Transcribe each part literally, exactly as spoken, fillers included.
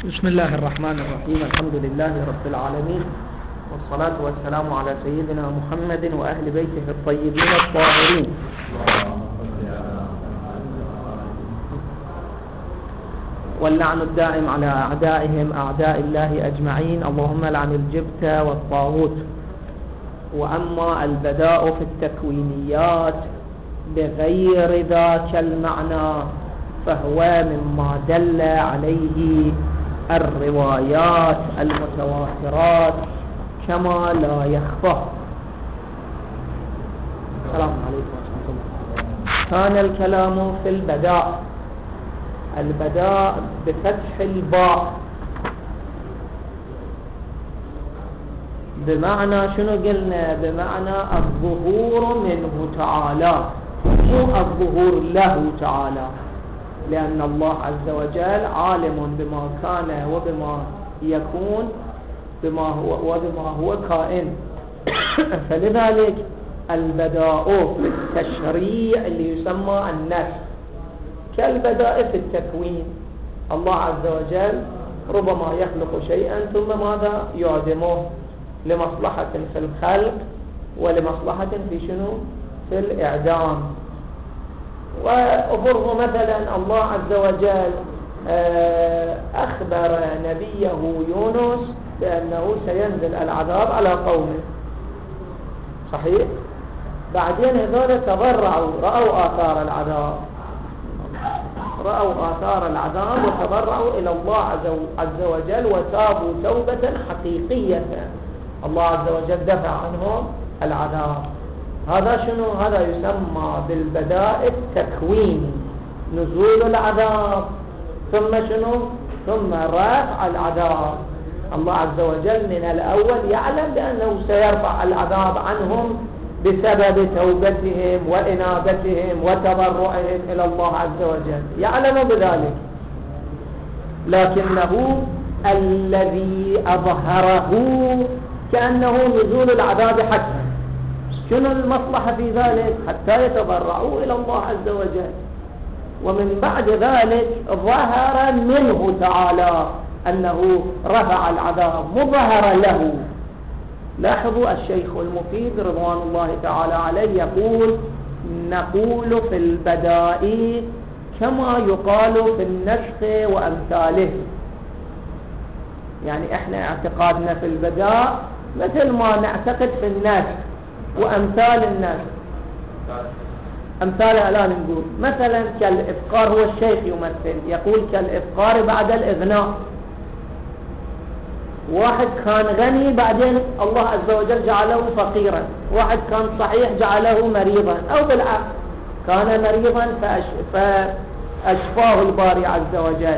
بسم الله الرحمن الرحيم. الحمد لله رب العالمين، والصلاة والسلام على سيدنا محمد وأهل بيته الطيبين الطاهرين. واللعن الدائم على أعدائهم أعداء الله أجمعين، اللهم لعن الجبت والطاغوت. وأما البداء في التكوينيات بغير ذاك المعنى فهو مما دل عليه الروايات المتواترات كما لا يخفى. السلام عليكم ورحمة الله. كان الكلام في البداء، البداء بفتح الباء، بمعنى شنو قلنا؟ بمعنى الظهور منه تعالى، مو الظهور له تعالى، لأن الله عز وجل عالم بما كان وبما يكون بما هو وبما هو كائن. فلذلك البداء في التشريع اللي يسمى النسخ كالبداء في التكوين. الله عز وجل ربما يخلق شيئا ثم ماذا يعدمه لمصلحة في الخلق ولمصلحة في شنو؟ في الإعدام. وأفرض مثلا الله عز وجل أخبر نبيه يونس بأنه سينزل العذاب على قومه، صحيح؟ بعدين هذول تضرعوا، رأوا آثار العذاب، رأوا آثار العذاب وتضرعوا إلى الله عز وجل وتابوا توبة حقيقية، الله عز وجل دفع عنهم العذاب. هذا شنو؟ هذا يسمى بالبداء التكويني، نزول العذاب ثم شنو؟ ثم رفع العذاب. الله عز وجل من الأول يعلم بأنه سيرفع العذاب عنهم بسبب توبتهم وإنابتهم وتضرعهم إلى الله عز وجل، يعلم بذلك، لكنه الذي أظهره كأنه نزول العذاب حتى. شنو المصلحة في ذلك؟ حتى يتضرعوا إلى الله عز وجل. ومن بعد ذلك ظهر منه تعالى أنه رفع العذاب، مظهر له. لاحظوا الشيخ المفيد رضوان الله تعالى عليه يقول: نقول في البداء كما يقال في النسخ وأمثاله. يعني احنا اعتقادنا في البداء مثل ما نعتقد في النسخ وأمثال النسخ. أمثال الآن نقول مثلا كالإفقار، هو الشيخ يمثل يقول كالإفقار بعد الإغناء. واحد كان غني بعدين الله عز وجل جعله فقيرا، واحد كان صحيح جعله مريضا، أو بالعكس كان مريضا فأشفاه الباري عز وجل.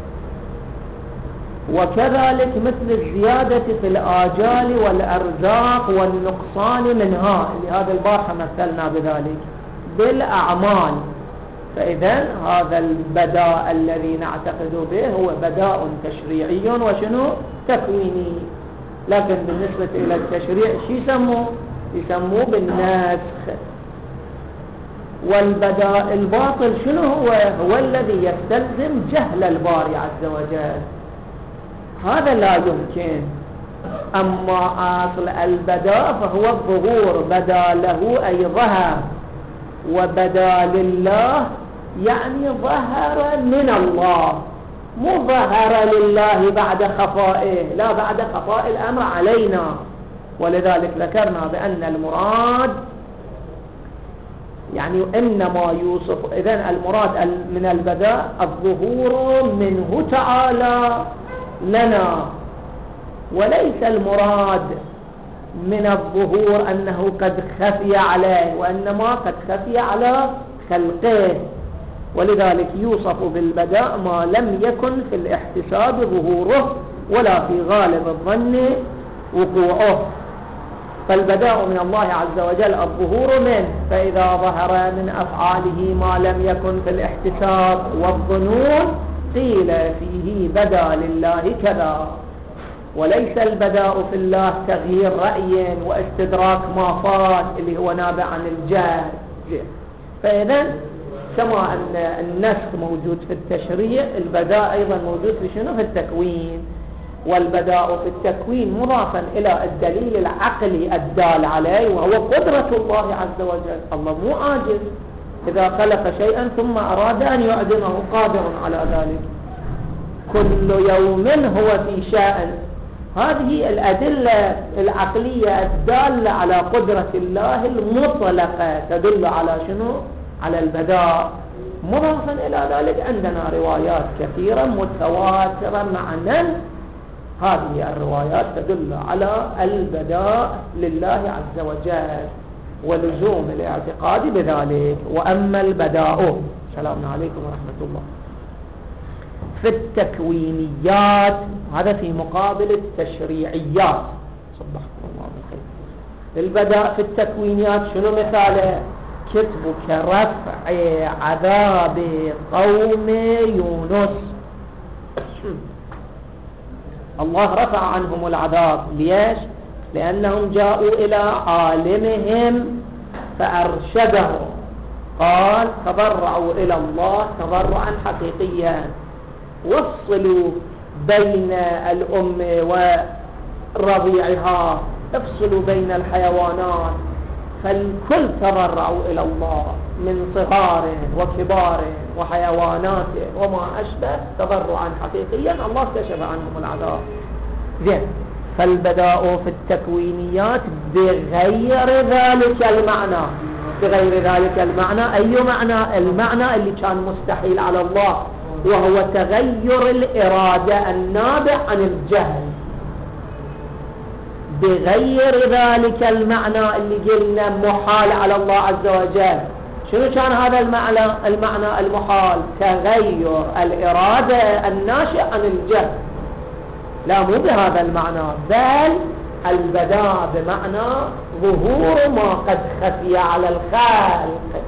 وكذلك مثل الزيادة في الآجال والأرزاق والنقصان منها، لهذا البارحة مثلنا بذلك بالأعمال. فإذا هذا البداء الذي نعتقد به هو بداء تشريعي وشنو؟ تكويني. لكن بالنسبة إلى التشريع شو يسموه؟ يسموه بالنسخ. والبداء الباطل شنو هو؟ هو الذي يستلزم جهل الباري عز وجل، هذا لا يمكن. أما أصل البداء فهو الظهور، بدا له أي ظهر، وبدا لله يعني ظهر من الله، مو ظهر لله بعد خفائه، لا، بعد خفاء الأمر علينا. ولذلك ذكرنا بأن المراد يعني إنما يوصف، إذن المراد من البداء الظهور منه تعالى لنا، وليس المراد من الظهور أنه قد خفي عليه، وإنما قد خفي على خلقه. ولذلك يوصف بالبداء ما لم يكن في الاحتساب ظهوره ولا في غالب الظن وقوعه. فالبداء من الله عز وجل الظهور منه، فإذا ظهر من أفعاله ما لم يكن في الاحتساب والظنون قيل فيه بدا لله كذا. وليس البداء في الله تغيير رأي واستدراك ما فات اللي هو نابع عن الجهل. فإذا كما أن النسخ موجود في التشريع، البداء أيضا موجود في شنو؟ في التكوين. والبداء في التكوين مضافا إلى الدليل العقلي الدال عليه، وهو قدرة الله عز وجل. الله مو عاجز، إذا خلق شيئا ثم أراد أن يعدمه قادر على ذلك. كل يوم هو في شأن. هذه الأدلة العقلية الدالة على قدرة الله المطلقة تدل على شنو؟ على البداء. مضافا إلى ذلك عندنا روايات كثيرة متواترة معنا، هذه الروايات تدل على البداء لله عز وجل ولزوم الاعتقاد بذلك. وأما البداء، السلام عليكم ورحمة الله، في التكوينيات، هذا في مقابل التشريعيات. صبحكم الله بالخير. البداء في التكوينيات شنو مثاله؟ كتبك رفع عذاب قوم يونس. الله رفع عنهم العذاب. ليش؟ لأنهم جاءوا إلى عالمهم فأرشدهم، قال تضرعوا إلى الله تضرعا حقيقيا، وفصلوا بين الأم ورضيعها، افصلوا بين الحيوانات، فالكل تضرعوا إلى الله من صغار وكبار وحيوانات وما أشبه تضرعا حقيقيا. الله كشف عنهم العذاب. زين، فالبداء في التكوينيات بغير ذلك المعنى. بغير ذلك المعنى أي معنى؟ المعنى اللي كان مستحيل على الله، وهو تغير الإرادة النابع عن الجهل. بغير ذلك المعنى اللي قلنا محال على الله عز وجل. شنو كان هذا المعنى؟ المعنى المحال تغير الإرادة الناشئة عن الجهل. لا، مو بهذا المعنى، بل البداء بمعنى ظهور ما قد خفي على الخلق،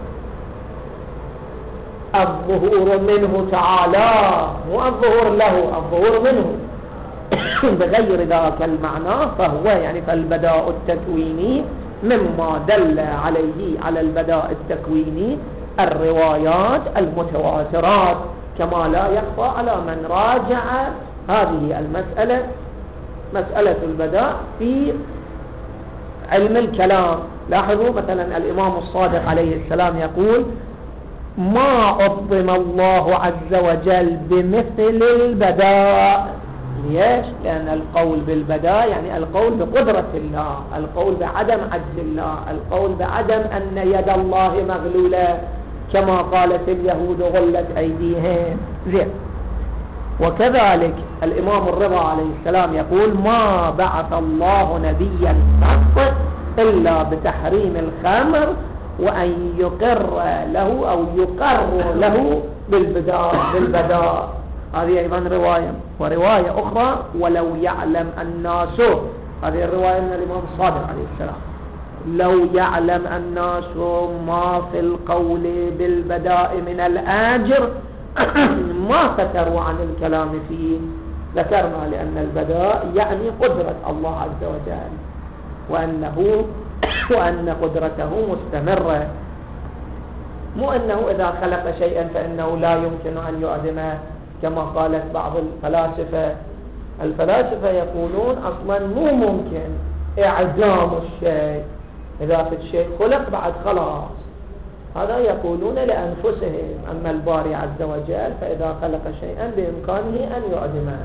الظهور منه تعالى، مو الظهور له، الظهور منه. بغير ذاك المعنى فهو يعني فالبداء التكويني مما دل عليه على البداء التكويني الروايات المتواترات، كما لا يخفى على من راجع هذه المسألة، مسألة البداء في علم الكلام. لاحظوا مثلا الإمام الصادق عليه السلام يقول: ما عظم الله عز وجل بمثل البداء. ليش؟ لأن القول بالبداء يعني القول بقدرة الله، القول بعدم عجز الله، القول بعدم أن يد الله مغلولة كما قالت اليهود غلت أيديهم. زين. وكذلك الإمام الرضا عليه السلام يقول: ما بعث الله نبيا قط إلا بتحريم الخمر وأن يقر له أو يقر له بالبداء بالبداء. هذه أيضا رواية. ورواية أخرى: ولو يعلم الناس، هذه الرواية من الإمام الصادق عليه السلام، لو يعلم الناس ما في القول بالبداء من الآجر ما فتروا عن الكلام فيه. ذكرنا لأن البداء يعني قدرة الله عز وجل، وأنه وأن قدرته مستمرة، مو أنه إذا خلق شيئا فإنه لا يمكن أن يعدمه كما قالت بعض الفلاسفة. الفلاسفة يقولون أصلا مو ممكن إعدام الشيء، إذا في الشيء خلق بعد خلاص. هذا يقولون لأنفسهم. أما الباري عز وجل فإذا خلق شيئا بإمكانه أن يعدمه.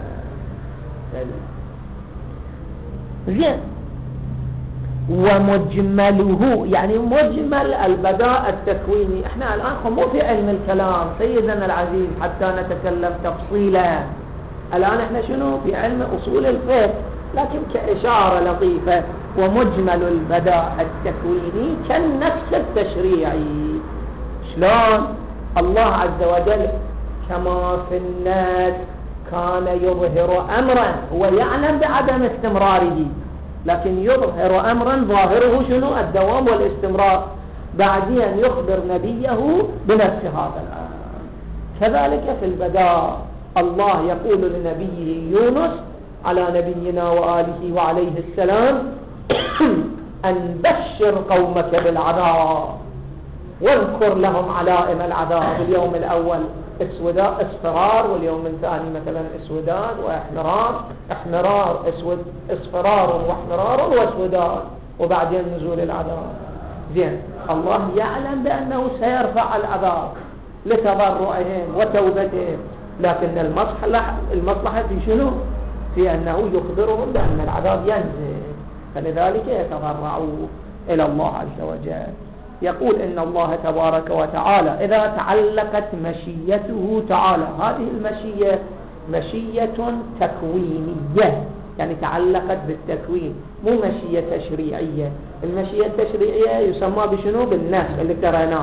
زين. ومجمله يعني مجمل البداء التكويني. احنا الآن مو في علم الكلام سيدنا العزيز حتى نتكلم تفصيلا. الآن احنا شنو في علم أصول الفقه، لكن كإشارة لطيفة. ومجمل البداء التكويني كالنفس التشريعي. شلون؟ الله عز وجل كما في الناس كان يظهر أمرا هو يعلم بعدم استمراره، لكن يظهر أمرا ظاهره شنو؟ الدوام والاستمرار. بعدين يخبر نبيه بنفس هذا الأمر. كذلك في البداء الله يقول لنبيه يونس على نبينا وآله وعليه السلام: أن بشر قومك بالعذاب. واذكر لهم علائم العذاب. اليوم الأول اسوداء اصفرار، واليوم الثاني مثلا اسوداد واحمرار، احمرار اسود اصفرار واحمرار واسوداد، وبعدين نزول العذاب. زين، الله يعلم بأنه سيرفع العذاب لتضرعهم وتوبتهم، لكن المصلحة المصلحة في شنو؟ في أنه يخبرهم بأن العذاب ينزل، فلذلك يتضرعوا إلى الله عز وجل. يقول إن الله تبارك وتعالى إذا تعلقت مشيته تعالى، هذه المشية مشية تكوينية، يعني تعلقت بالتكوين، مو مشية تشريعية. المشية التشريعية يسمى بشنو؟ بالناس اللي قرأناه،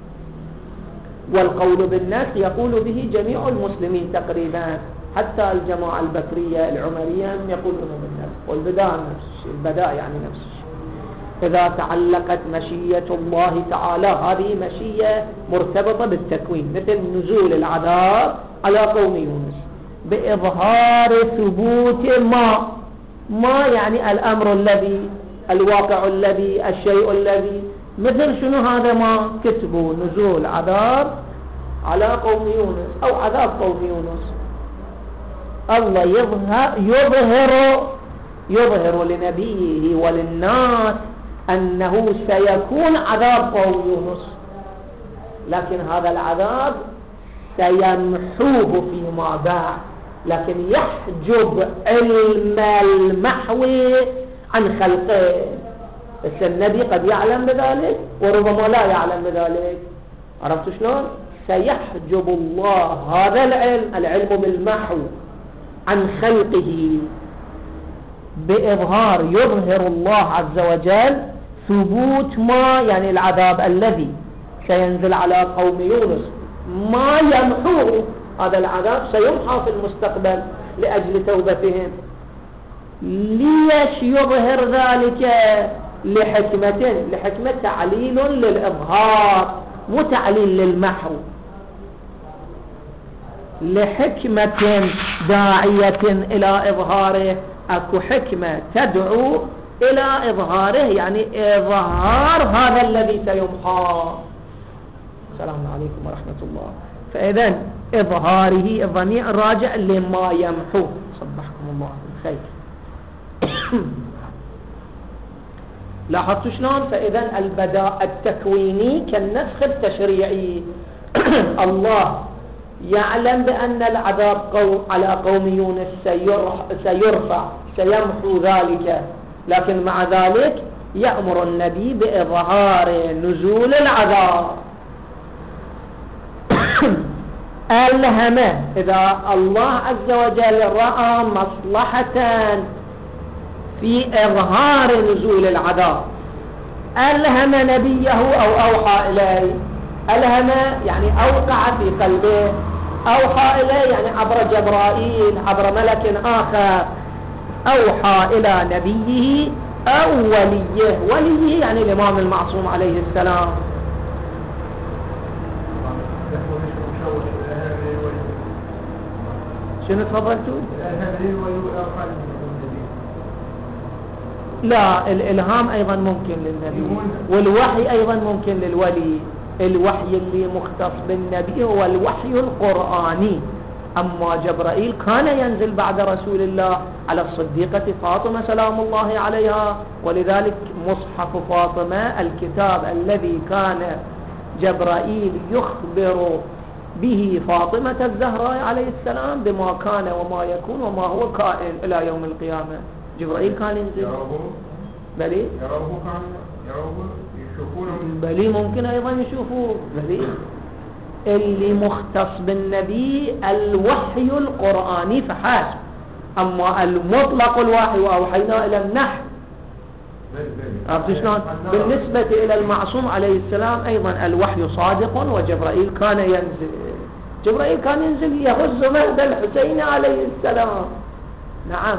والقول بالناس يقول به جميع المسلمين تقريبا، حتى الجماعة البكرية العمرية يقولون بالناس، والبداء نفس الشيء، البداء يعني نفس الشيء. إذا تعلقت مشية الله تعالى، هذه مشية مرتبطة بالتكوين، مثل نزول العذاب على قوم يونس بإظهار ثبوت ما ما يعني الأمر الذي، الواقع الذي، الشيء الذي، مثل شنو هذا؟ ما كسبوا نزول عذاب على قوم يونس أو عذاب قوم يونس. الله يظهر يظهر يظهر لنبيه وللناس أنه سيكون عذاب قوم يونس، لكن هذا العذاب سيمحوه فيما بعد، لكن يحجب علم المحو عن خلقه. النبي قد يعلم بذلك وربما لا يعلم بذلك. عرفت شلون؟ سيحجب الله هذا العلم، العلم بالمحو، عن خلقه بإظهار، يظهر الله عز وجل ثبوت ما يعني العذاب الذي سينزل على قوم يونس، ما يمحوه هذا العذاب سيمحى في المستقبل لأجل توبتهم. ليش يظهر ذلك؟ لحكمة، لحكمة تعليل للإظهار مو تعليل للمحو، لحكمة داعية إلى إظهاره. أكو حكمة تدعو إلى إظهاره، يعني إظهار هذا الذي سيمحى. السلام عليكم ورحمة الله. فإذن إظهاره الضمير راجع لما يمحو. صبحكم الله بالخير. لاحظتوا شلون؟ فإذن البداء التكويني كالنسخ التشريعي. الله يعلم بأن العذاب قو على قوم يونس سيرفع، سيمحو ذلك، لكن مع ذلك يأمر النبي بإظهار نزول العذاب. ألهم، إذا الله عز وجل رأى مصلحة في إظهار نزول العذاب ألهم نبيه أو أوحى إليه. ألهم يعني أوقع في قلبه، أوحى إليه يعني عبر جبرائيل، عبر ملك آخر، أوحى إلى نبيه أو وليه. وليه يعني الإمام المعصوم عليه السلام. شنو تفضلتوا؟ لا، الإلهام أيضا ممكن للنبي، والوحي أيضا ممكن للولي. الوحي اللي مختص بالنبي هو الوحي القرآني، أما جبرائيل كان ينزل بعد رسول الله على الصديقة فاطمة سلام الله عليها، ولذلك مصحف فاطمة الكتاب الذي كان جبرائيل يخبر به فاطمة الزهراء عليه السلام بما كان وما يكون وما هو كائن إلى يوم القيامة. جبرائيل كان ينزل بلي يروه، كان يروه يشوفونه، بلي ممكن أيضا يشوفوه بلي. اللي مختص بالنبي الوحي القرآني فحسب، أما المطلق الوحي وأوحينا إلى النحل. عرفت شلون؟ بالنسبة إلى المعصوم عليه السلام أيضا الوحي صادق، وجبرائيل كان ينزل، جبرائيل كان ينزل يغز مهد الحسين عليه السلام. نعم،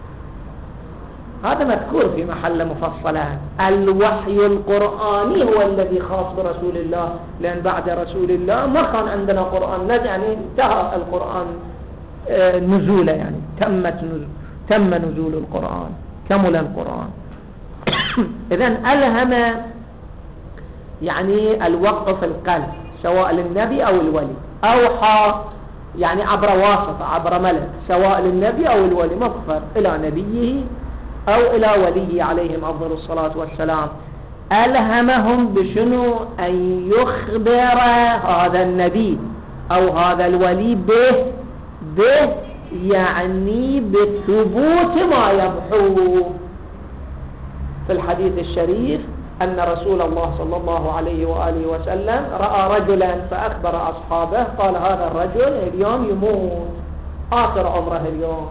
هذا مذكور في محل مفصلات. الوحي القرآني هو الذي خاص برسول الله، لأن بعد رسول الله ما كان عندنا قرآن، يعني انتهى القرآن نزوله، يعني تمت نزول تم نزول القرآن، كمل القرآن. إذن ألهم يعني الوقف في القلب سواء للنبي أو الولي. أوحى يعني عبر واسطة عبر ملك سواء للنبي أو الولي، مظفر إلى نبيه أو إلى وليه عليهم أفضل الصلاة والسلام. ألهمهم بشنو؟ أن يخبر هذا النبي أو هذا الولي به به يعني بثبوت ما يمحوه. في الحديث الشريف أن رسول الله صلى الله عليه وآله وسلم رأى رجلا فأخبر أصحابه، قال هذا الرجل اليوم يموت، آخر عمره اليوم.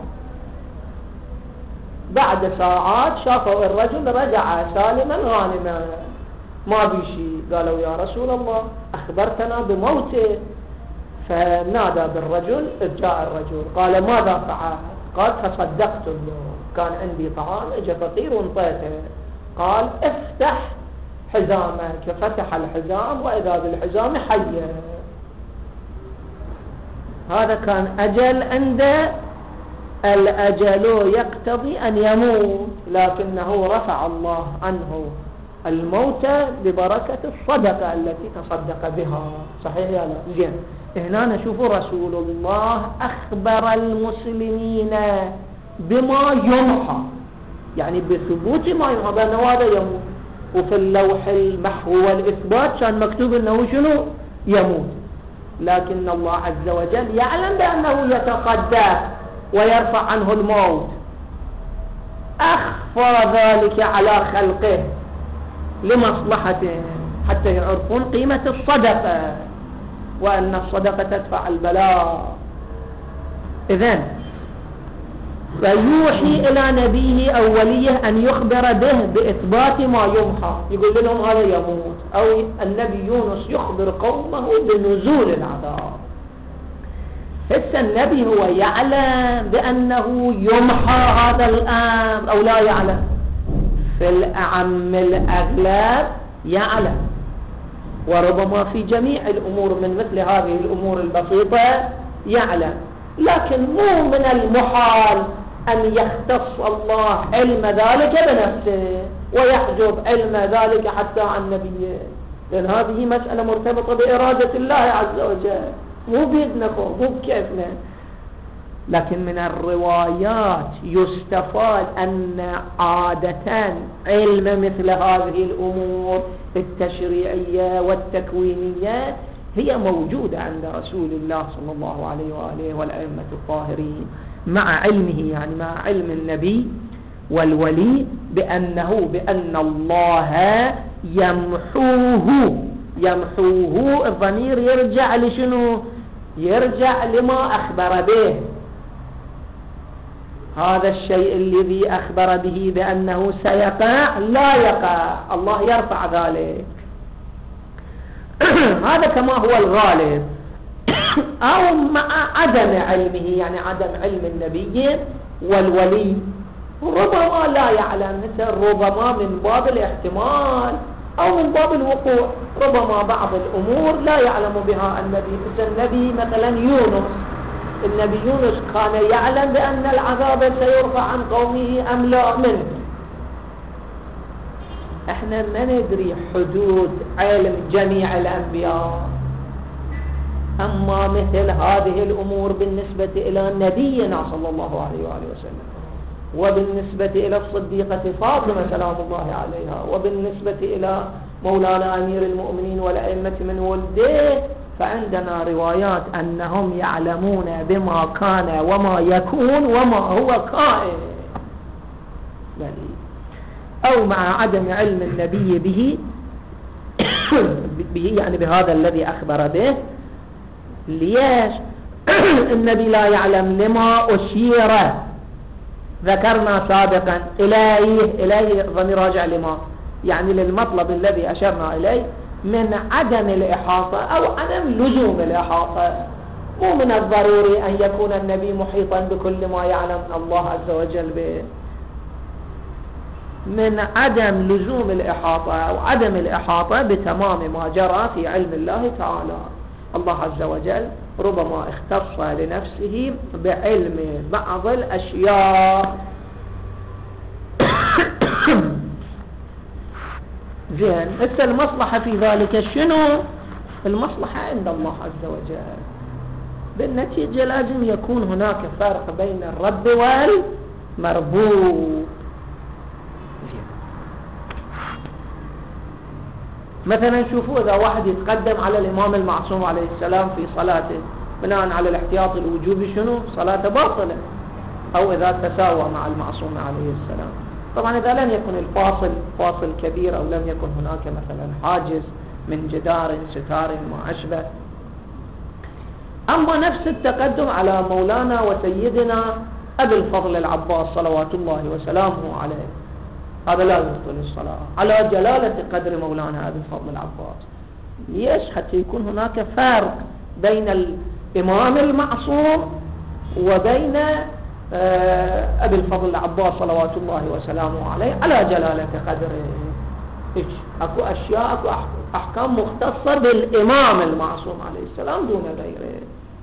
بعد ساعات شافوا الرجل رجع سالما غانما ما بيشي، قالوا يا رسول الله أخبرتنا بموته. فنادى بالرجل، جاء الرجل قال ماذا فعل؟ قال تصدقت اليوم، كان عندي طعام اجى فقير وانطيته. قال افتح حزامك، فتح الحزام وإذا بالحزام حية. هذا كان أجل عنده، الأجل يقتضي أن يموت، لكنه رفع الله عنه الموت ببركة الصدقة التي تصدق بها. صحيح يا لا؟ زين. هنا نشوف رسول الله أخبر المسلمين بما يمحى، يعني بثبوت ما يمحى بأنه هذا يموت. وفي اللوح المحو والإثبات كان مكتوب أنه شنو؟ يموت. لكن الله عز وجل يعلم بأنه يتصدق ويرفع عنه الموت، أخفى ذلك على خلقه لمصلحته حتى يعرفون قيمة الصدقة وأن الصدقة تدفع البلاء. إذن فيوحي إلى نبيه أو وليه أن يخبر به بإثبات ما يمحى، يقول لهم هذا يموت. أو النبي يونس يخبر قومه بنزول العذاب. هسه النبي هو يعلم بأنه يمحى هذا الأمر أو لا يعلم؟ في الأعم الأغلب يعلم، وربما في جميع الأمور من مثل هذه الأمور البسيطة يعلم. لكن مو من المحال أن يختص الله علم ذلك بنفسه ويحجب علم ذلك حتى عن نبيه، لأن هذه مسألة مرتبطة بإرادة الله عز وجل، مو بيدنا مو بكيفنا. لكن من الروايات يستفاد أن عادة علم مثل هذه الأمور التشريعية والتكوينية هي موجودة عند رسول الله صلى الله عليه وآله والأئمة الطاهرين، مع علمه يعني مع علم النبي والولي بأنه بأن الله يمحوه. يمحوه الضمير يرجع لشنو؟ يرجع لما أخبر به. هذا الشيء الذي أخبر به بأنه سيقع لا يقع، الله يرفع ذلك. هذا كما هو الغالب. أو مع عدم علمه، يعني عدم علم النبي والولي، ربما لا يعلم، ربما من باب الاحتمال أو من باب الوقوع. ربما بعض الأمور لا يعلم بها النبي، مثل النبي مثلا يونس. النبي يونس كان يعلم بأن العذاب سيرفع عن قومه أم لا منه؟ احنا ما ندري حدود علم جميع الأنبياء. أما مثل هذه الأمور بالنسبة إلى نبينا صلى الله عليه وآله وسلم، وبالنسبة إلى الصديقة فاطمة سلام الله عليها، وبالنسبة إلى مولانا أمير المؤمنين والأئمة من ولده، فعندنا روايات أنهم يعلمون بما كان وما يكون وما هو كائن. أو مع عدم علم النبي به به يعني بهذا الذي أخبر به. ليش النبي لا يعلم؟ لما أشير ذكرنا سابقا إليه إليه ضمير راجع لما، يعني للمطلب الذي أشرنا إليه من عدم الإحاطة أو عدم لزوم الإحاطة. مو من الضروري أن يكون النبي محيطا بكل ما يعلم الله عز وجل به. من عدم لزوم الإحاطة أو عدم الإحاطة بتمام ما جرى في علم الله تعالى. الله عز وجل ربما اختص لنفسه بعلم بعض الأشياء. زين، هسه المصلحة في ذلك شنو؟ المصلحة عند الله عز وجل. بالنتيجة لازم يكون هناك فرق بين الرب والمربوط. مثلا شوفوا إذا واحد يتقدم على الإمام المعصوم عليه السلام في صلاته بناء على الاحتياط الوجوبي، شنو؟ صلاته باطلة. أو إذا تساوى مع المعصوم عليه السلام. طبعا إذا لم يكن الفاصل فاصل كبير، أو لم يكن هناك مثلا حاجز من جدار ستار ما أشبه. أما نفس التقدم على مولانا وسيدنا أبي الفضل العباس صلوات الله وسلامه عليه، هذا لا يبطل الصلاة على جلالة قدر مولانا أبي الفضل العباس. ليش؟ حتى يكون هناك فرق بين الإمام المعصوم وبين أبي الفضل العباس صلوات الله وسلامه عليه على جلالة قدره. أكو أشياء، أكو أحكام مختصة بالإمام المعصوم عليه السلام دون غيره.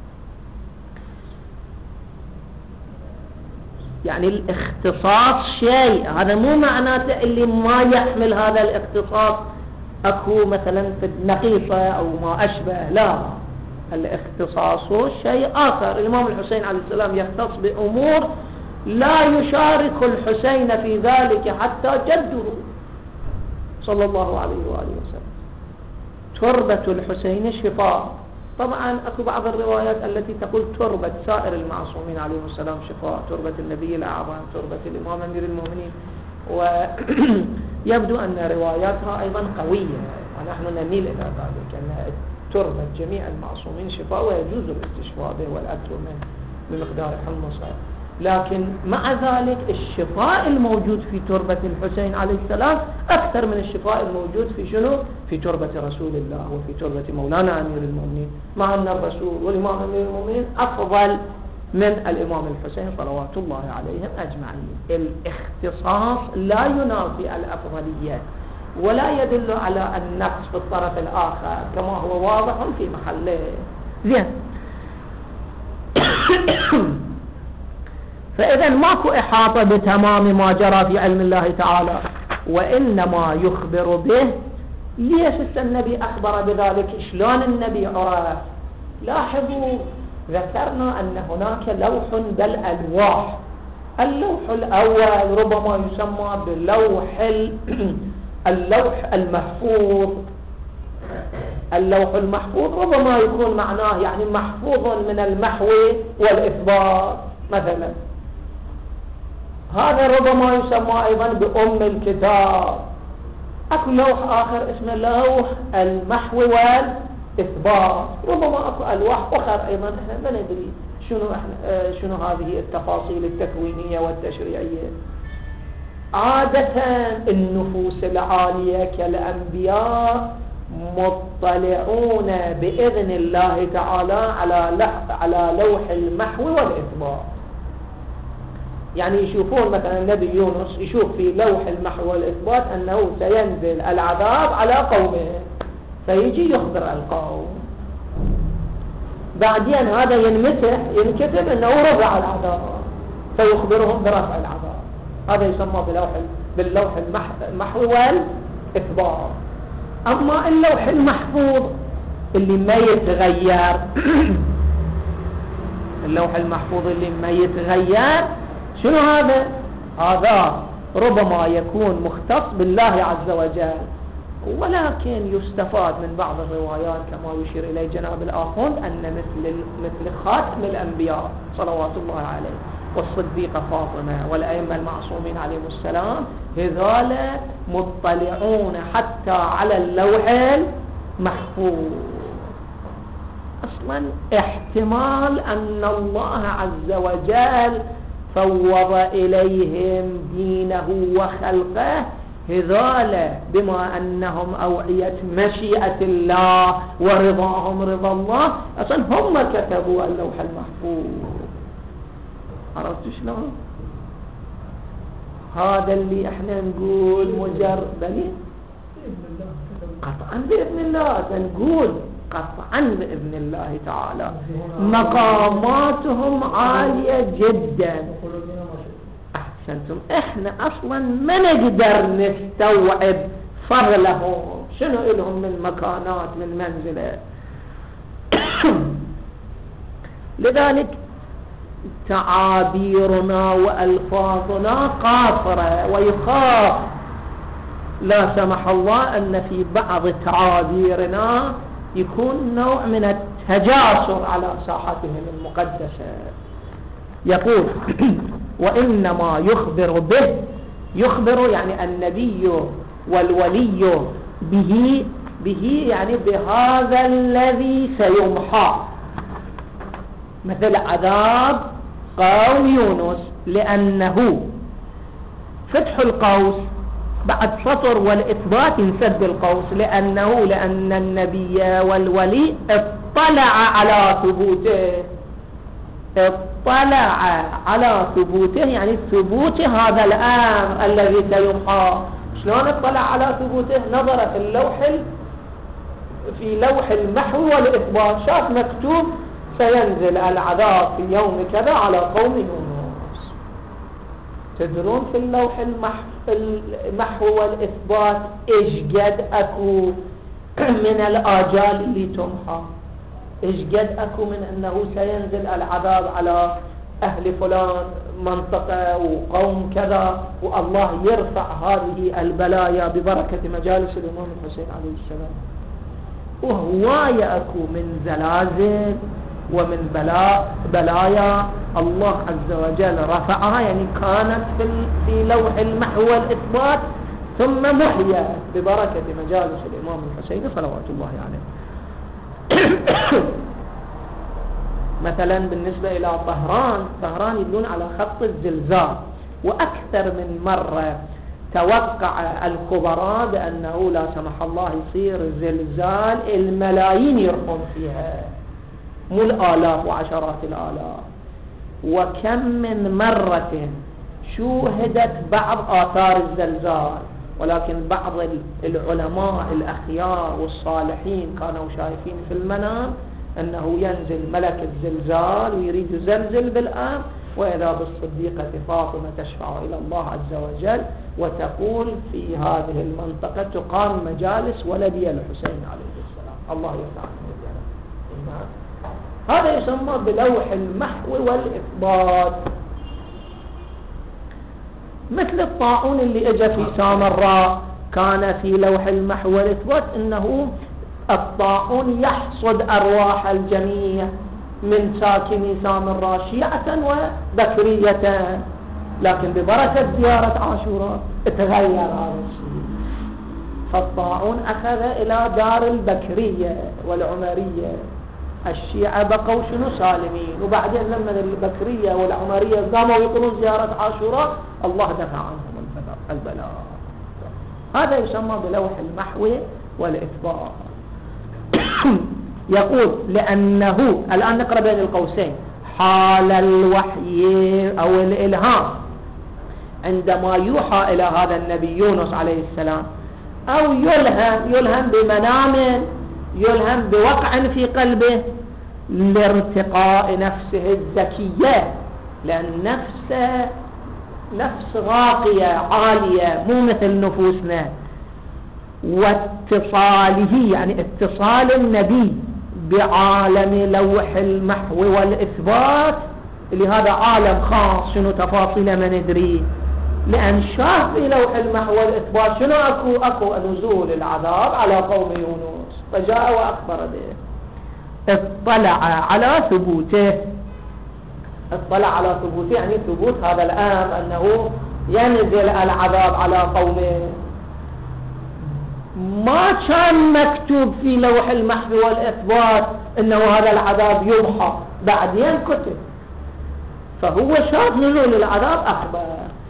يعني الاختصاص شيء، هذا مو معناته اللي ما يحمل هذا الاختصاص أكو مثلا في النقيصة أو ما أشبه، لا، الاختصاص شيء آخر. الإمام الحسين عليه السلام يختص بأمور لا يشارك الحسين في ذلك حتى جده صلى الله عليه وآله وسلم. تربة الحسين شفاء. طبعا أكو بعض الروايات التي تقول تربة سائر المعصومين عليهم السلام شفاء، تربة النبي الأعظم، تربة الإمام أمير المؤمنين. ويبدو أن رواياتها أيضا قوية، ونحن نميل إلى ذلك أن تربة جميع المعصومين شفاء، ويجوز الاستشفاء به والأكل منه بمقدار حمصة. لكن مع ذلك الشفاء الموجود في تربة الحسين عليه السلام أكثر من الشفاء الموجود في شنو؟ في تربة رسول الله وفي تربة مولانا أمير المؤمنين، مع أن الرسول والإمام أمير المؤمنين أفضل من الإمام الحسين صلوات الله عليهم أجمعين. الاختصاص لا ينافي الأفضلية ولا يدل على النقص في الطرف الآخر كما هو واضح في محله. زين. فإذا ماكو إحاطة بتمام ما جرى في علم الله تعالى، وإنما يخبر به. ليش النبي أخبر بذلك؟ شلون النبي عرف؟ لاحظوا ذكرنا أن هناك لوح بالألواح. اللوح الأول ربما يسمى باللوح اللوح المحفوظ. اللوح المحفوظ ربما يكون معناه يعني محفوظ من المحو والإثبات مثلا. هذا ربما يسمى أيضا بأم الكتاب. أكو لوح آخر اسمه لوح المحو والإثبات. ربما أكو ألواح أخرى أيضا احنا ما ندري شنو, احنا شنو هذه التفاصيل التكوينية والتشريعية. عادة النفوس العالية كالأنبياء مطلعون بإذن الله تعالى على على لوح المحو والإثبات. يعني يشوفون مثلا النبي يونس يشوف في لوح المحو والإثبات أنه سينزل العذاب على قومه، فيجي يخبر القوم. بعدين هذا ينمسح ينكتب أنه رفع العذاب فيخبرهم برفع العذاب. هذا يسمى بلوح باللوح المحو والإثبات. أما اللوح المحفوظ اللي ما يتغير اللوح المحفوظ اللي ما يتغير شنو هذا؟ هذا ربما يكون مختص بالله عز وجل، ولكن يستفاد من بعض الروايات كما يشير إليه جناب الآخوند أن مثل مثل خاتم الأنبياء صلوات الله عليه والصديقة فاطمة والأئمة المعصومين عليهم السلام هذول مطلعون حتى على اللوح المحفوظ. أصلا احتمال أن الله عز وجل فوض إليهم دينه وخلقه هذول بما أنهم أوعية مشيئة الله ورضاهم رضا الله، أصلا هم كتبوا اللوح المحفوظ. عرفتوا شلون؟ هذا اللي احنا نقول مجرد بني قطعا بإذن الله، نقول قطعا بإذن الله تعالى مقاماتهم عالية جدا. أحسنتم. احنا اصلا ما نقدر نستوعب فضلهم، شنو إلهم من مكانات من منزلة. لذلك تعابيرنا وألفاظنا قاصرة، ويخاف لا سمح الله أن في بعض تعابيرنا يكون نوع من التجاسر على ساحتهم المقدسة. يقول وإنما يخبر به، يخبر يعني النبي والولي به، به يعني بهذا الذي سيمحى، مثل عذاب قوم يونس، لأنه فتح القوس بعد سطر والإثبات ينسد القوس، لأنه لأن النبي والولي اطلع على ثبوته، اطلع على ثبوته يعني ثبوت هذا الأمر الذي سيمحى. شلون اطلع على ثبوته؟ نظر في اللوح في لوح المحو والإثبات، شاف مكتوب سينزل العذاب في يوم كذا على قوم يونس. تدرون في اللوح المحو والإثبات إيش قد أكو من الآجال اللي تمحى، إيش قد أكو من أنه سينزل العذاب على أهل فلان منطقة وقوم كذا، والله يرفع هذه البلايا ببركة مجالس الإمام الحسين عليه السلام. وهواية أكو من زلازل ومن بلاء بلايا الله عز وجل رفعها، يعني كانت في في لوح المحو والإثبات ثم محيا ببركة مجالس الإمام الحسين صلوات الله عليه. مثلا بالنسبة إلى طهران، طهران يدلون على خط الزلزال، وأكثر من مرة توقع الخبراء بأنه لا سمح الله يصير زلزال الملايين يرحون فيها، مو الآلاف وعشرات الآلاف. وكم من مرة شوهدت بعض آثار الزلزال، ولكن بعض العلماء الأخيار والصالحين كانوا شايفين في المنام أنه ينزل ملك الزلزال ويريد يزلزل بالأرض، وإذا بالصديقة فاطمة تشفع إلى الله عز وجل وتقول في هذه المنطقة تقام مجالس ولدي الحسين عليه السلام، الله يرحمه. هذا يسمى بلوح المحو والإثبات. مثل الطاعون اللي اجى في سامراء، كان في لوح المحو والإثبات إنه الطاعون يحصد أرواح الجميع من ساكني سامراء شيعة وبكرية، لكن ببركة زيارة عاشوراء تغير هذا الشيء، فالطاعون أخذ إلى دار البكرية والعمرية، الشيعة بقوا شنو سالمين، وبعدين لما البكرية والعمرية قاموا يقولون زيارة عاشوراء الله دفع عنهم البلاء. هذا يسمى بلوح المحو والإثبات. يقول لأنه، الآن نقرأ بين القوسين، حال الوحي أو الإلهام عندما يوحى إلى هذا النبي يونس عليه السلام، أو يلهم يلهم بمنام، يلهم بوقع في قلبه لارتقاء نفسه الزكية، لأن نفسه نفس راقية عالية مو مثل نفوسنا، واتصاله يعني اتصال النبي بعالم لوح المحو والإثبات، لهذا عالم خاص شنو تفاصيل ما ندري، لأن شاف في لوح المحو والإثبات شنو أكو أكو نزول العذاب على قوم يونس، فجاء وأخبر به. اطلع على ثبوته، اطلع على ثبوته يعني ثبوت هذا الأمر أنه ينزل العذاب على قومه. ما كان مكتوب في لوح المحو والإثبات أنه هذا العذاب يمحى، بعدين كتب، فهو شاف نزول العذاب أخبر،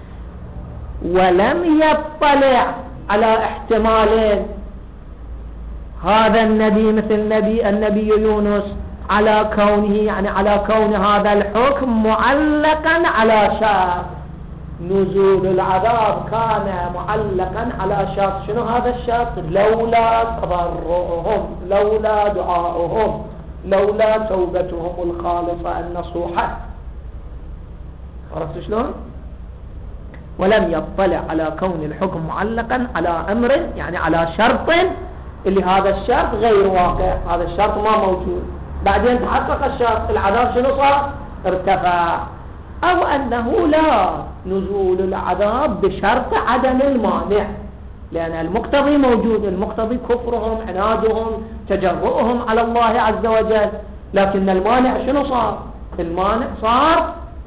ولم يطلع على احتمالين، هذا النبي مثل نبي النبي يونس على كونه يعني على كون هذا الحكم معلقا على شرط، نزول العذاب كان معلقا على شرط، شنو هذا الشرط؟ لولا تضرعهم، لولا دعاؤهم، لولا توبتهم الخالصة النصوحة. عرفت شلون؟ ولم يطلع على كون الحكم معلقا على أمر يعني على شرط اللي هذا الشرط غير واقع، هذا الشرط ما موجود، بعدين تحقق الشرط العذاب شنو صار؟ ارتفع. أو أنه لا نزول العذاب بشرط عدم المانع، لأن المقتضي موجود، المقتضي كفرهم عنادهم تجرؤهم على الله عز وجل، لكن المانع شنو صار؟ المانع صار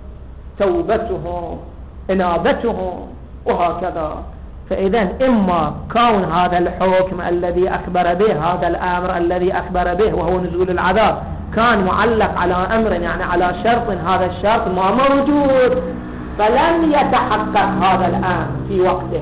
توبتهم إنابتهم وهكذا. فإذا إما كون هذا الحكم الذي أخبر به، هذا الأمر الذي أخبر به وهو نزول العذاب، كان معلق على أمر يعني على شرط، هذا الشرط ما موجود فلم يتحقق هذا الأمر في وقته،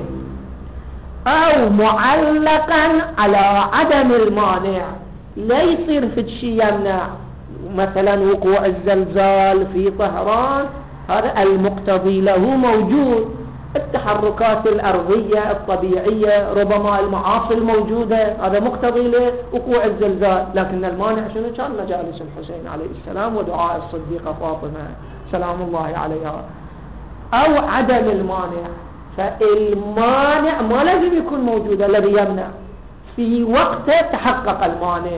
أو معلقا على عدم المانع، لا يصير في شيء يمنع، مثلا وقوع الزلزال في طهران هذا المقتضي له موجود، التحركات الأرضية الطبيعية ربما المعاصي الموجودة هذا مقتضي لوقوع الزلزال، لكن المانع شنو كان؟ مجالس الحسين عليه السلام ودعاء الصديقة فاطمة سلام الله عليها. أو عدم المانع، فالمانع ما لازم يكون موجود الذي يمنع، في وقته تحقق المانع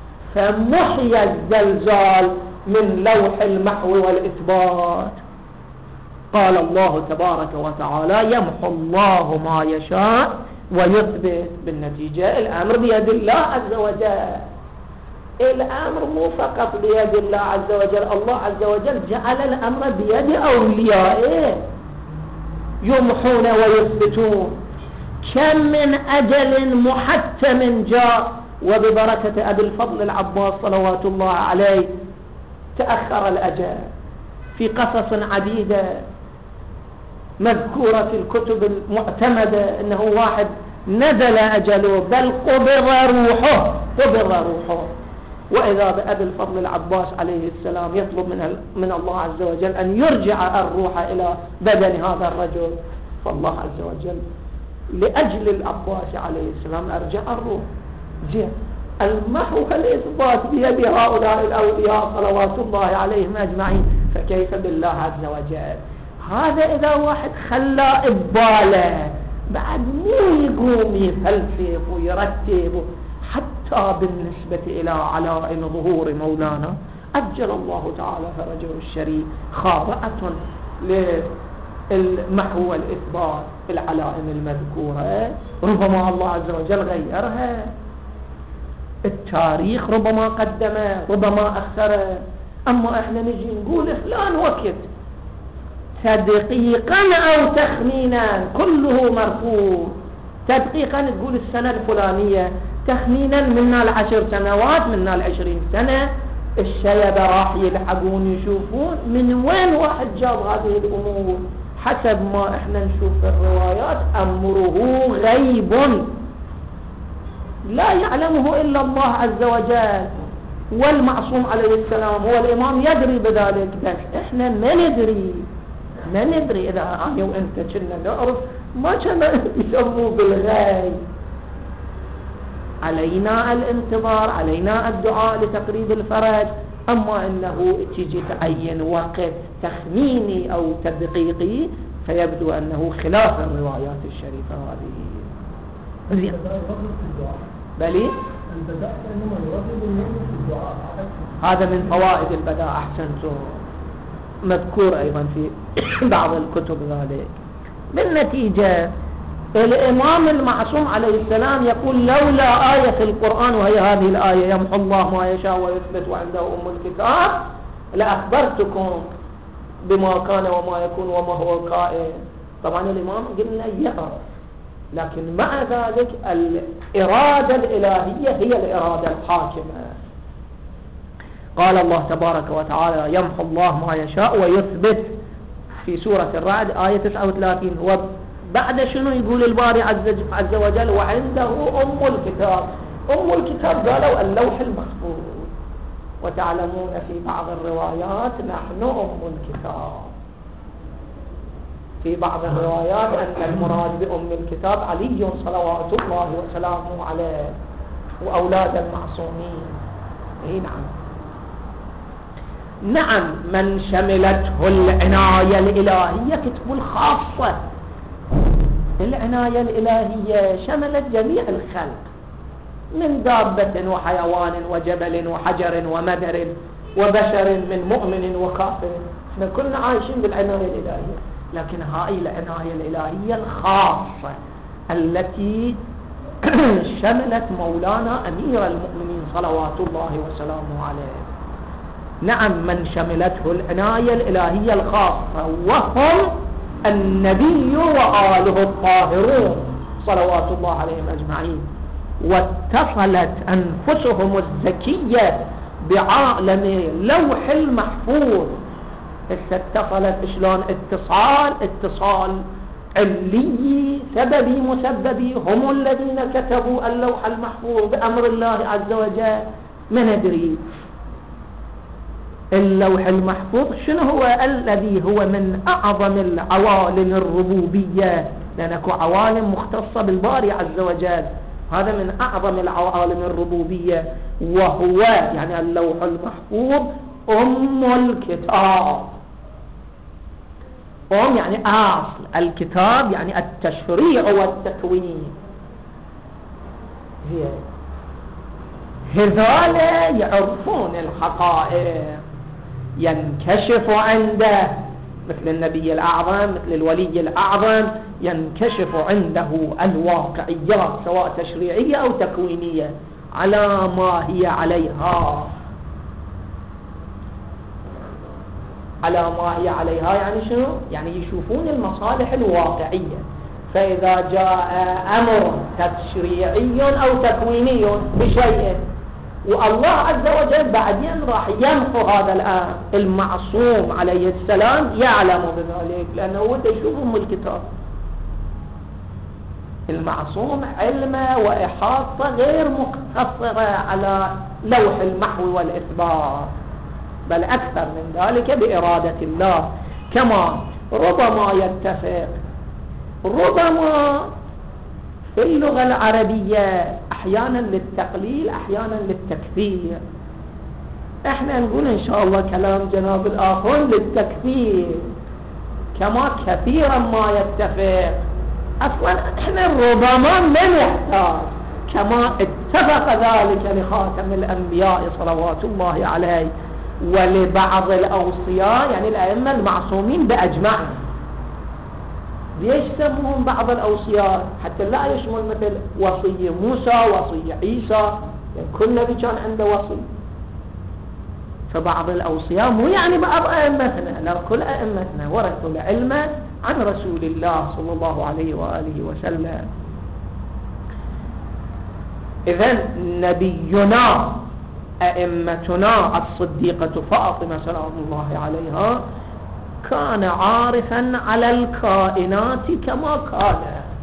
فمحي الزلزال من لوح المحو والإثبات. قال الله تبارك وتعالى يمحو الله ما يشاء ويثبت، بالنتيجة الأمر بيد الله عز وجل، الأمر مو فقط بيد الله عز وجل، الله عز وجل جعل الأمر بيد أوليائه يمحون ويثبتون. كم من أجل محتم جاء وببركة أبي الفضل العباس صلوات الله عليه تأخر الأجل في قصص عديدة مذكورة في الكتب المعتمدة، أنه واحد نزل أجله بل قبض روحه قبض روحه، وإذا بأبي الفضل العباس عليه السلام يطلب من من الله عز وجل أن يرجع الروح إلى بدن هذا الرجل، فالله عز وجل لأجل العباس عليه السلام أرجع الروح. جاء المحو والإثبات بيد هؤلاء الأولياء صلوات الله عليهم أجمعين، فكيف بالله عز وجل؟ هذا إذا واحد خلى إباله بعد مو يقوم يفلسف ويرتب، حتى بالنسبة إلى علائم ظهور مولانا أجل الله تعالى فرجه الشريف خاضعة للمحو والإثبات العلائم المذكورة، ربما الله عز وجل غيرها، التاريخ ربما قدمه ربما أخره، أما إحنا نجي نقول فلان وقت تدقيقا أو تخمينا كله مرفوض. تدقيقا تقول السنة الفلانية، تخمينا منا العشر سنوات منا العشرين سنة، الشيبة راح يلحقون يشوفون من وين واحد جاب هذه الأمور، حسب ما احنا نشوف في الروايات أمره غيب لا يعلمه إلا الله عز وجل، والمعصوم عليه السلام هو الإمام يدري بذلك، بس احنا ما ندري ما ندري. إذا أنا وإنت كنا نعرف ما كنا يسموه بالغيب. علينا الانتظار، علينا الدعاء لتقريب الفرج، أما أنه تيجي تعين وقت تخميني أو تدقيقي فيبدو أنه خلاف الروايات الشريفة هذه. زين بلي هذا من فوائد البداء، أحسنتم، مذكور أيضا في بعض الكتب ذلك. بالنتيجة الإمام المعصوم عليه السلام يقول لولا آية في القرآن وهي هذه الآية يمحو الله ما يشاء ويثبت وعنده أم الكتاب لأخبرتكم بما كان وما يكون وما هو كائن. طبعا الإمام قلنا يقرأ، لكن مع ذلك الإرادة الإلهية هي الإرادة الحاكمة. قال الله تبارك وتعالى يمحو الله ما يشاء ويثبت في سورة الرعد آية تسعة وثلاثين. وبعد شنو يقول الباري عز وجل وعنده أم الكتاب؟ أم الكتاب قالوا اللوح المحفوظ، وتعلمون في بعض الروايات نحن أم الكتاب، في بعض الروايات أن المراد بأم الكتاب علي صلوات الله وسلامه عليه وأولاد المعصومين. إيه نعم نعم من شملته العناية الإلهية كتب الخاصة العناية الإلهية شملت جميع الخلق من دابة وحيوان وجبل وحجر ومدر وبشر من مؤمن وكافر. احنا كلنا عايشين بالعناية الإلهية، لكن هاي العناية الإلهية الخاصة التي شملت مولانا أمير المؤمنين صلوات الله وسلامه عليه. نعم، من شملته العناية الإلهية الخاصة وهم النبي وآله الطاهرون صلوات الله عليهم أجمعين، واتصلت أنفسهم الزكية بعالم لوح المحفوظ. اتصلت شلون؟ اتصال اتصال علي سببي مسببي، هم الذين كتبوا اللوح المحفوظ بأمر الله عز وجل. ما ندري اللوح المحفوظ شنو هو؟ الذي هو من أعظم العوالم الربوبية، لأنك عوالم مختصة بالباري عز وجل، هذا من أعظم العوالم الربوبية، وهو يعني اللوح المحفوظ أم الكتاب. أم يعني أصل الكتاب، يعني التشريع والتكوين. هي هذولا يعرفون الحقائق، ينكشف عنده مثل النبي الأعظم مثل الولي الأعظم، ينكشف عنده الواقعيات سواء تشريعية أو تكوينية على ما هي عليها، على ما هي عليها. يعني شنو؟ يعني يشوفون المصالح الواقعية. فإذا جاء أمر تشريعي أو تكويني بشيء والله عز وجل بعدين راح يمحو هذا الآن، المعصوم عليه السلام يعلم بذلك، لأنه هو يشوف أم الكتاب. المعصوم علمه وإحاطة غير مقتصرة على لوح المحو والإثبات، بل أكثر من ذلك بإرادة الله. كما ربما يتفق ربما في اللغة العربية أحيانا للتقليل أحيانا للتكثير. احنا نقول إن شاء الله كلام جناب الآخرين للتكثير، كما كثيرا ما يتفق. أصلا احنا ربما ما نحتاج، كما اتفق ذلك لخاتم الأنبياء صلوات الله عليه ولبعض الأوصياء، يعني الأئمة المعصومين بأجمعهم. ليش سموهم بعض الأوصياء؟ حتى لا يشمل مثل وصي موسى وصي عيسى، يعني كل نبي كان عنده وصي. فبعض الأوصياء مو يعني بعض أئمتنا، لا، كل أئمتنا ورثوا العلم عن رسول الله صلى الله عليه وآله وسلم. إذن نبينا أئمتنا الصديقة فاطمة سلام الله عليها كان عارفا على الكائنات كما كان.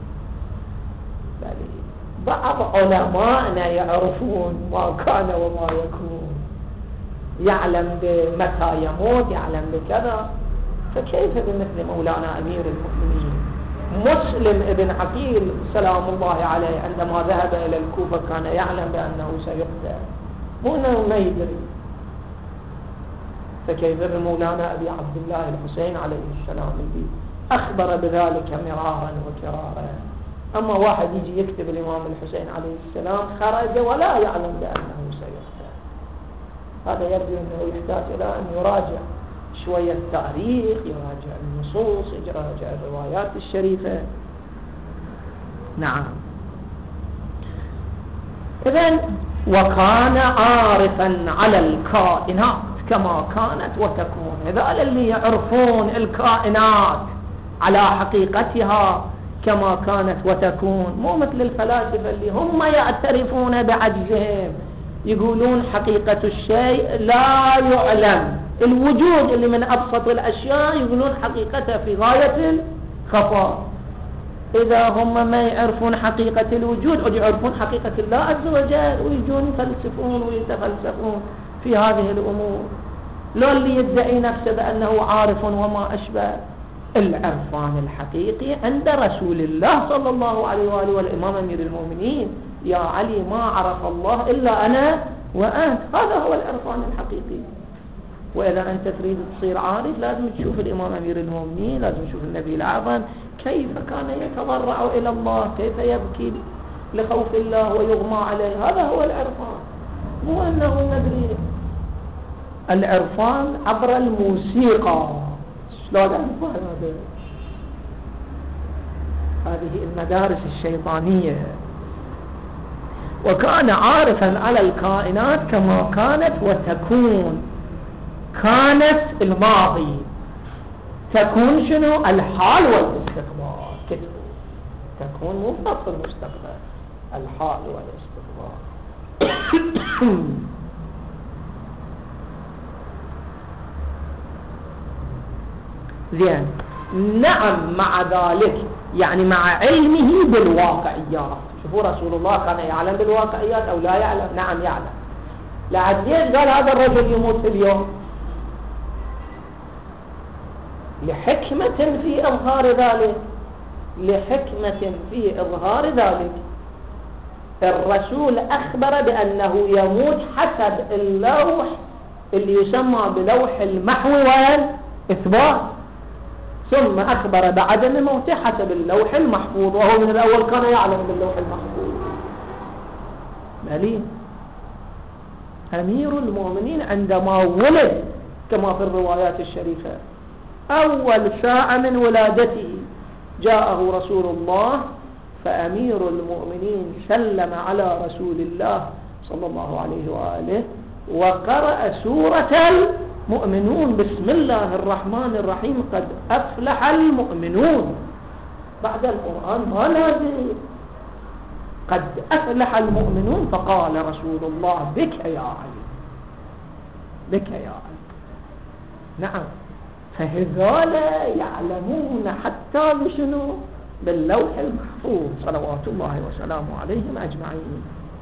بعض علماءنا يعرفون ما كان وما يكون، يعلم بمتى يموت، يعلم بكذا، فكيف بمثل مولانا أمير المؤمنين مسلم ابن عقيل سلام الله عليه عندما ذهب إلى الكوفة كان يعلم بأنه سيقتل، مو أنه ما يدري. فكيف بمولانا أبي عبد الله الحسين عليه السلام الذي أخبر بذلك مرارا وكرارا. أما واحد يجي يكتب الإمام الحسين عليه السلام خرج ولا يعلم بأنه سيقتل، هذا يبدو أنه يحتاج إلى أن يراجع شوية التاريخ، يراجع النصوص، يراجع الروايات الشريفة. نعم. إذن وكان عارفا على الكائنات كما كانت وتكون. هذول اللي يعرفون الكائنات على حقيقتها كما كانت وتكون، مو مثل الفلاسفة اللي هم يعترفون بعجزهم، يقولون حقيقة الشيء لا يعلم، الوجود اللي من أبسط الأشياء يقولون حقيقتها في غاية الخفاء. إذا هم ما يعرفون حقيقة الوجود ويعرفون حقيقة الله عز وجل ويجون يفلسفون ويتفلسفون في هذه الأمور. لو اللي يدعي نفسه بأنه عارف وما أشبه. العرفان الحقيقي عند رسول الله صلى الله عليه وآله والإمام أمير المؤمنين، يا علي ما عرف الله إلا أنا وأنت، هذا هو العرفان الحقيقي. وإذا أنت تريد تصير عارف لازم تشوف الإمام أمير المؤمنين، لازم تشوف النبي الأعظم كيف كان يتضرع إلى الله، كيف يبكي لخوف الله ويغمى عليه. هذا هو العرفان، مو أنه ندري العرفان عبر الموسيقى. شلون العرفان هذا؟ هذه المدارس الشيطانية. وكان عارفا على الكائنات كما كانت وتكون. كانت الماضي، تكون شنو؟ الحال والاستقبال. كتب تكون مو فقط المستقبل، الحال والاستقبال. زين. نعم مع ذلك يعني مع علمه بالواقعيات. شوفوا رسول الله كان يعلم بالواقعيات أو لا يعلم؟ نعم يعلم. لعد ليش قال هذا الرجل يموت في اليوم؟ لحكمة في إظهار ذلك، لحكمة في إظهار ذلك. الرسول أخبر بأنه يموت حسب اللوح اللي يسمى بلوح المحو والإثبات، ثم أخبر بعدم موته حسب اللوح المحفوظ، وهو من الأول كان يعلم باللوح المحفوظ. مالين أمير المؤمنين عندما ولد كما في الروايات الشريفة أول ساعة من ولادته جاءه رسول الله، فأمير المؤمنين سلم على رسول الله صلى الله عليه وآله وقرأ سورة المؤمنون، بسم الله الرحمن الرحيم، قد أفلح المؤمنون. بعد القرآن ما لازم، قد أفلح المؤمنون. فقال رسول الله بك يا علي، بك يا علي. نعم، فهذول يعلمون حتى بشنو؟ باللوح المحفوظ صلوات الله وسلامه عليهم أجمعين.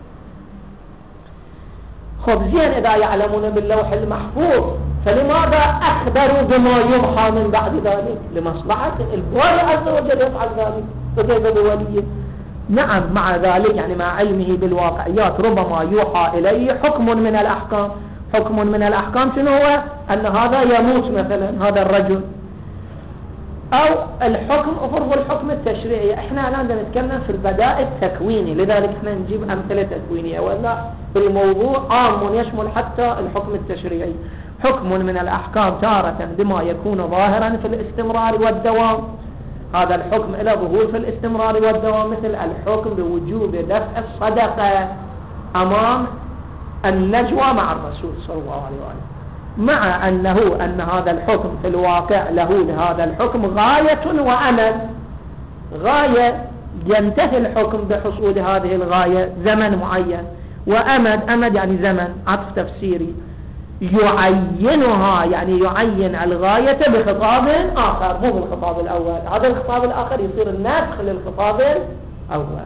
خب زين، إذا يعلمون باللوح المحفوظ فلماذا أخبروا بما يوحى من بعد ذلك؟ لمصلحة الباري عز وجل يفعل ذلك، وكيف بوليه. نعم مع ذلك يعني مع علمه بالواقعيات ربما يوحى إليه حكم من الأحكام. حكم من الأحكام شنو هو؟ أن هذا يموت مثلا هذا الرجل، أو الحكم أفرض الحكم التشريعي. إحنا الآن نتكلم في البدائل التكويني، لذلك إحنا نجيب أمثلة تكوينية، ولا الموضوع عام يشمل حتى الحكم التشريعي. حكم من الأحكام تارة بما يكون ظاهرا في الاستمرار والدوام، هذا الحكم له ظهور في الاستمرار والدوام، مثل الحكم بوجوب دفع الصدقة أمام النجوى مع الرسول صلى الله عليه وآله، مع أنه أن هذا الحكم في الواقع له لهذا الحكم غاية وأمد. غاية ينتهي الحكم بحصول هذه الغاية زمن معين، وأمد، أمد يعني زمن، عطف تفسيري، يعينها يعني يعين الغاية بخطاب آخر، مو بالخطاب الأول. هذا الخطاب الآخر يصير النسخ للخطاب الأول.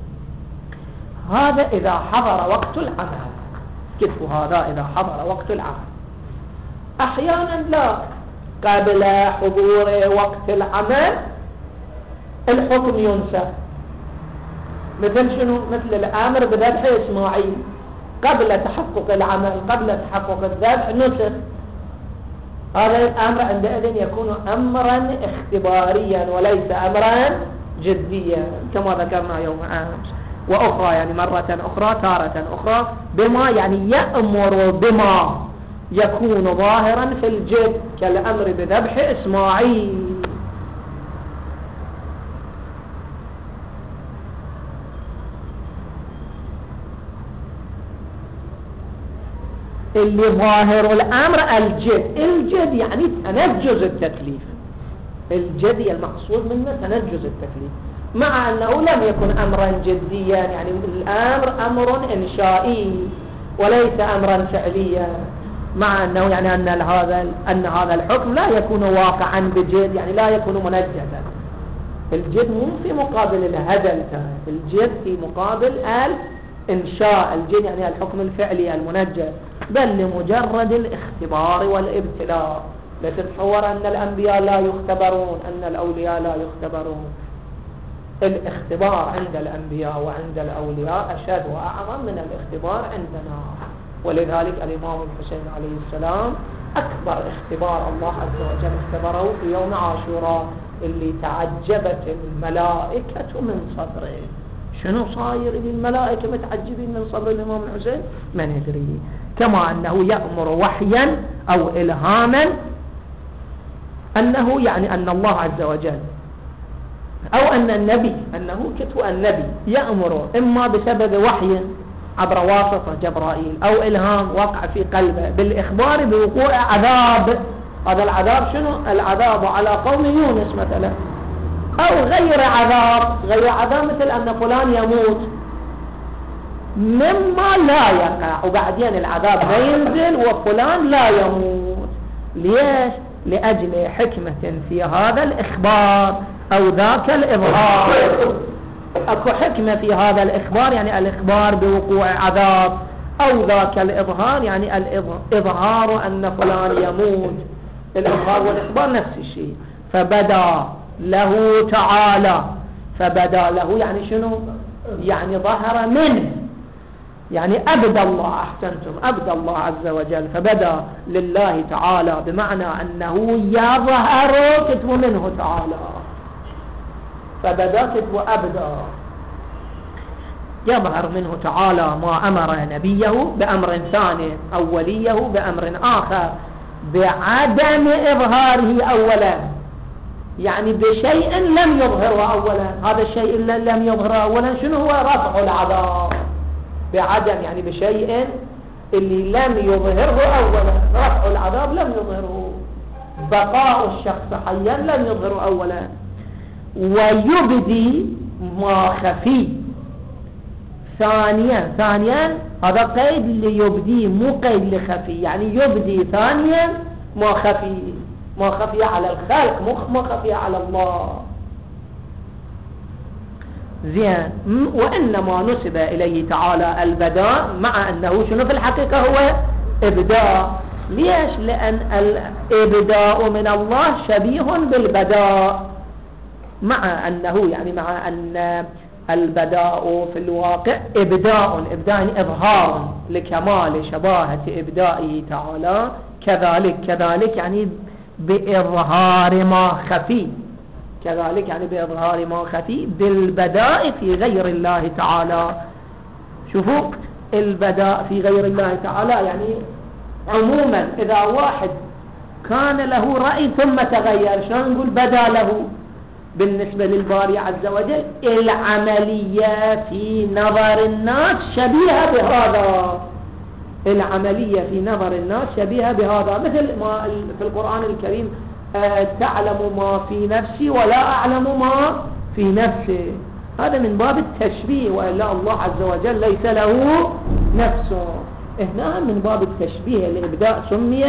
هذا إذا حضر وقت العمل. كيف هذا إذا حضر وقت العمل؟ أحيانا لا، قبل حضور وقت العمل الحكم ينسخ. مثل شنو؟ مثل الأمر بذبح إسماعيل، قبل تحقق العمل، قبل تحقق الذبح نسخ. هذا الأمر عندئذ يكون أمرا اختباريا وليس أمرا جديا كما ذكرنا يوم أمس. وأخرى يعني مرة أخرى تارة أخرى بما يعني يأمر بما يكون ظاهرا في الجد، كالأمر بذبح إسماعيل. اللي ظاهر الأمر الجد. الجد يعني تنجز التكليف، الجد المقصود منه تنجز التكليف، مع أنه لم يكن أمرا جديا، يعني الأمر أمر إنشائي وليس أمرا فعليا، مع أنه يعني أن هذا أن هذا الحكم لا يكون واقعا بجد، يعني لا يكون منجزا. الجد مو في مقابل الهدل، الجد في مقابل الإنشاء. الجد يعني الحكم الفعلي المنجز، بل لمجرد الاختبار والابتلاء. لا تتصور أن الأنبياء لا يختبرون، أن الأولياء لا يختبرون. الاختبار عند الأنبياء وعند الأولياء أشد وأعظم من الاختبار عندنا. ولذلك الإمام الحسين عليه السلام أكبر اختبار الله عز وجل اختبره في يوم عاشوراء اللي تعجبت الملائكة من صدره. شنو صاير الملائكة متعجبين من صدر الإمام الحسين؟ ما ندري. كما أنه يأمر وحيا أو إلهاما، أنه يعني أن الله عز وجل أو أن النبي أنه كتب النبي يأمر إما بسبب وحي عبر واسطة جبرائيل أو إلهام وقع في قلبه بالإخبار بوقوع عذاب. هذا العذاب شنو؟ العذاب على قوم يونس مثلا، أو غير عذاب، غير عذاب مثل أن فلان يموت مما لا يقع، وبعدين العذاب لا ينزل وفلان لا يموت. ليش؟ لأجل حكمة في هذا الإخبار أو ذاك الإظهار. أكو حكمة في هذا الإخبار يعني الإخبار بوقوع عذاب، أو ذاك الإظهار يعني الإظهار أن فلان يموت. الإظهار والإخبار نفس الشيء. فبدا له تعالى، فبدا له يعني شنو؟ يعني ظهر منه، يعني أبدى الله، أحسنتم، أبدى الله عز وجل. فبدا لله تعالى بمعنى أنه يظهر كتب منه تعالى، فبدا كتب أبدى، يظهر منه تعالى ما أمر نبيه بأمر ثاني أو وليه بأمر آخر بعدم إظهاره أولا، يعني بشيء لم يظهره أولا. هذا الشيء اللي لم يظهره أولا شنو هو؟ رفع العذاب. بعدم يعني بشيء اللي لم يظهره أولا، رفع العذاب لم يظهره، بقاء الشخص حيا لم يظهره أولا. ويبدي ما خفي ثانيا، ثانيا هذا قيد ليبدي مو قيد لخفي، يعني يبدي ثانيا ما خفي، ما خفي على الخلق مو ما خفي على الله. زين. وإنما نسب إليه تعالى البداء، مع أنه شنو في الحقيقة هو إبداء. ليش؟ لأن الإبداء من الله شبيه بالبداء، مع أنه يعني مع أن البداء في الواقع إبداء، إبداء يعني إظهار لكمال شباهة إبدائه تعالى، كذلك كذلك يعني بإظهار ما خفي، كذلك يعني بإظهار ما خفي بالبداء في غير الله تعالى. شوفوا البداء في غير الله تعالى يعني عموما إذا واحد كان له رأي ثم تغير، شلون نقول بدا له؟ بالنسبة للباري عز وجل العملية في نظر الناس شبيهة بهذا، العملية في نظر الناس شبيهة بهذا، مثل ما في القرآن الكريم تعلم ما في نفسي ولا أعلم ما في نفسي. هذا من باب التشبيه، وإلا الله عز وجل ليس له نفسه. هنا من باب التشبيه الإبداء سمي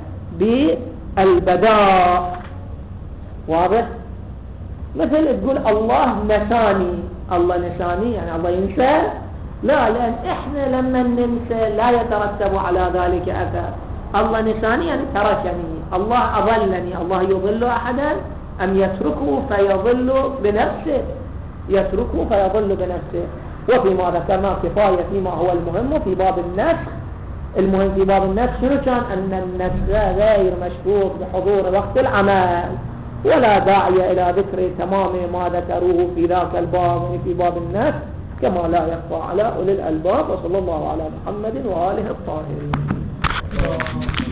بالبداء. واضح؟ مثل تقول الله نساني، الله نساني يعني الله ينسى؟ لا، لأن إحنا لما ننسى لا يترتب على ذلك أثر. الله نساني يعني تركني، الله أضلني. الله يضل أحدا أم يتركه فيضل بنفسه؟ يتركه فيضل بنفسه. وفيما ذكرنا كفاية فيما هو المهم في باب النسخ. المهم في باب النسخ شنو كان؟ أن النسخ غير مشروط بحضور وقت العمل، ولا داعي إلى ذكر تمام ما ذكروه في ذاك الباب في باب النسخ، كما لا يخفى على أولي الألباب. وصلى الله على محمد وآله الطاهرين.